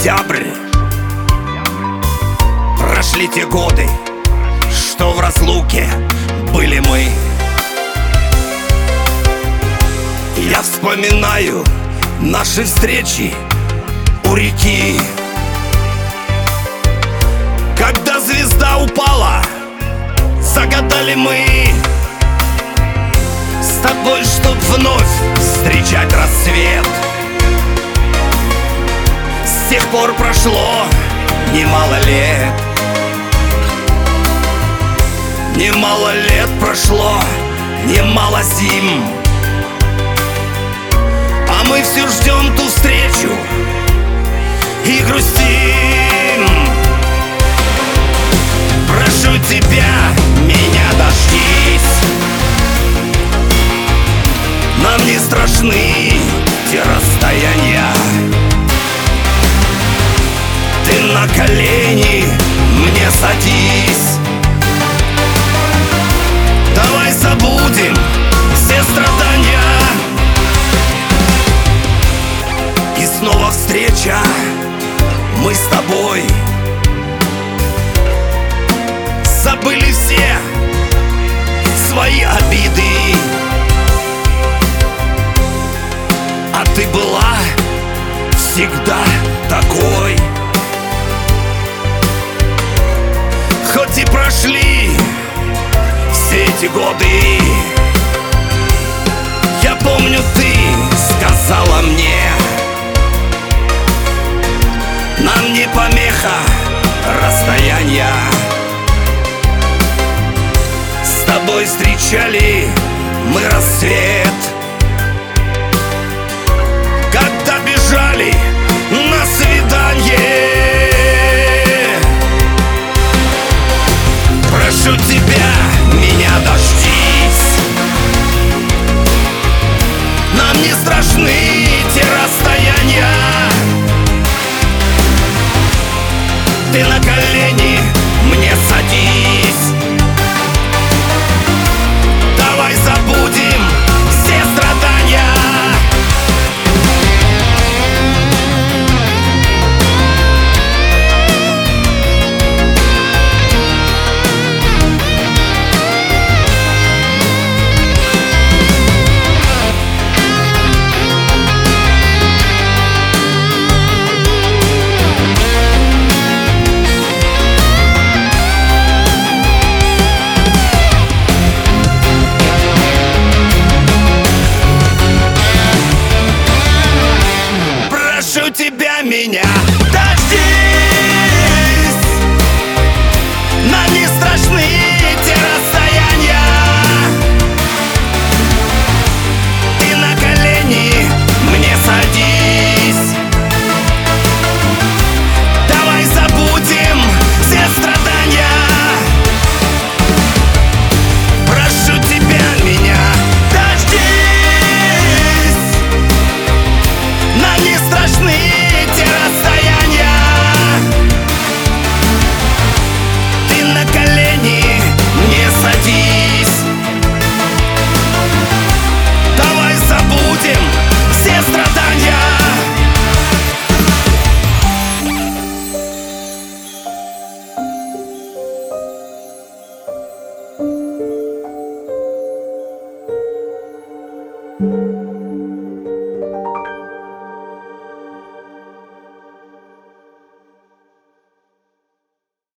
сентябрь. Прошли те годы, что в разлуке были мы. Я вспоминаю наши встречи у реки, когда звезда упала, загадали мы с тобой, чтоб вновь встречать рассвет. С тех пор прошло немало лет. Немало лет прошло, немало зим, а мы все ждем ту встречу и грустим. Прошу тебя, меня дождись. Нам не страшны те расстояния. Ты на колени мне садись. Давай забудем все страдания. И снова встреча, мы с тобой забыли все свои обиды. А ты была всегда такой. Хоть и прошли все эти годы, я помню, ты сказала мне: нам не помеха расстояния. С тобой встречали мы рассвет, когда бежали на свидание. Прошу тебя, меня дождись. Нам не страшны те расстояния. Ты на колени мне садись. Давай забудем все страдания. Прошу тебя, меня дождись. Нам не страшны те расстояния. Ты на колени мне садись. Давай забудем все страдания. Прошу тебя, меня дождись. Нам не страшны те расстояния. Ты на колени мне садись. Давай забудем все страдания. Thank you.